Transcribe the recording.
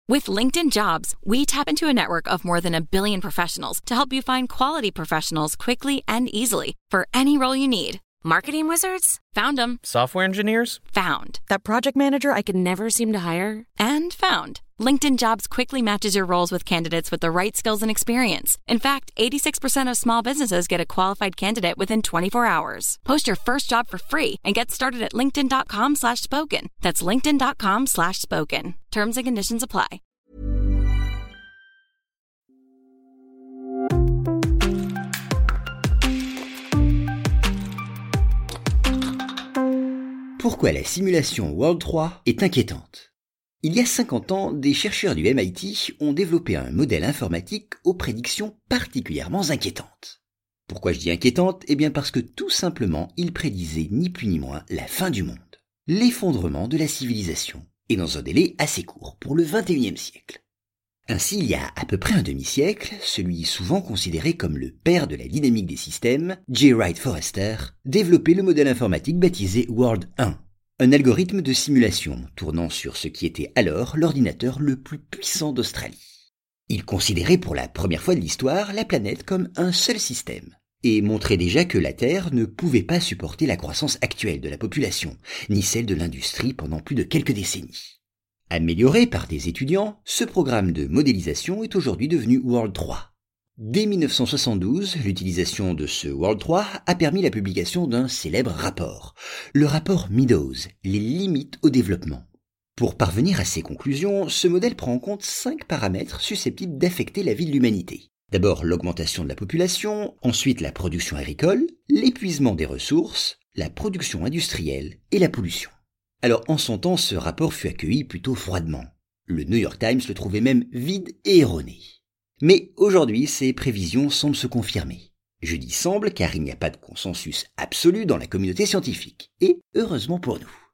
With LinkedIn Jobs, we tap into a network of more than 1 billion professionals to help you find quality professionals quickly and easily for any role you need. Marketing wizards? Found them. Software engineers? Found. That project manager I could never seem to hire? And found. LinkedIn Jobs quickly matches your roles with candidates with the right skills and experience. In fact, 86% of small businesses get a qualified candidate within 24 hours. Post your first job for free and get started at linkedin.com/spoken. That's linkedin.com/spoken. Terms and conditions apply. Pourquoi la simulation World 3 est inquiétante? Il y a 50 ans, des chercheurs du MIT ont développé un modèle informatique aux prédictions particulièrement inquiétantes. Pourquoi je dis inquiétante? Eh bien parce que tout simplement, ils prédisaient ni plus ni moins la fin du monde, l'effondrement de la civilisation, et dans un délai assez court pour le XXIe siècle. Ainsi, il y a à peu près un demi-siècle, celui souvent considéré comme le père de la dynamique des systèmes, J. Wright Forrester, développait le modèle informatique baptisé World 1, un algorithme de simulation tournant sur ce qui était alors l'ordinateur le plus puissant d'Australie. Il considérait pour la première fois de l'histoire la planète comme un seul système, et montrait déjà que la Terre ne pouvait pas supporter la croissance actuelle de la population, ni celle de l'industrie pendant plus de quelques décennies. Amélioré par des étudiants, ce programme de modélisation est aujourd'hui devenu World 3. Dès 1972, l'utilisation de ce World 3 a permis la publication d'un célèbre rapport, le rapport Meadows, les limites au développement. Pour parvenir à ces conclusions, ce modèle prend en compte 5 paramètres susceptibles d'affecter la vie de l'humanité. D'abord l'augmentation de la population, ensuite la production agricole, l'épuisement des ressources, la production industrielle et la pollution. Alors en son temps, ce rapport fut accueilli plutôt froidement. Le New York Times le trouvait même vide et erroné. Mais aujourd'hui, ces prévisions semblent se confirmer. Je dis semble car il n'y a pas de consensus absolu dans la communauté scientifique. Et heureusement pour nous.